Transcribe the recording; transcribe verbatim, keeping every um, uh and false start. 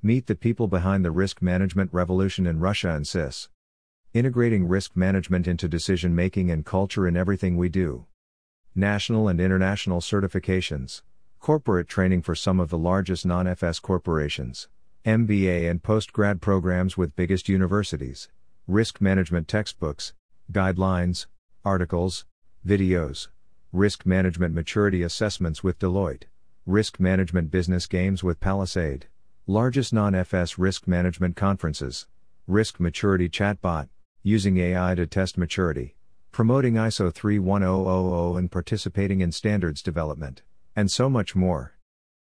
Meet the people behind the risk management revolution in Russia and C I S. Integrating risk management into decision making and culture in everything we do. National and international certifications. Corporate training for some of the largest non-F S corporations. M B A and postgrad programs with biggest universities. Risk management textbooks, guidelines, articles, videos. Risk management maturity assessments with Deloitte. Risk management business games with Palisade. Largest non-F S risk management conferences. Risk maturity chatbot, using A I to test maturity. Promoting I S O three one thousand and participating in standards development. And so much more.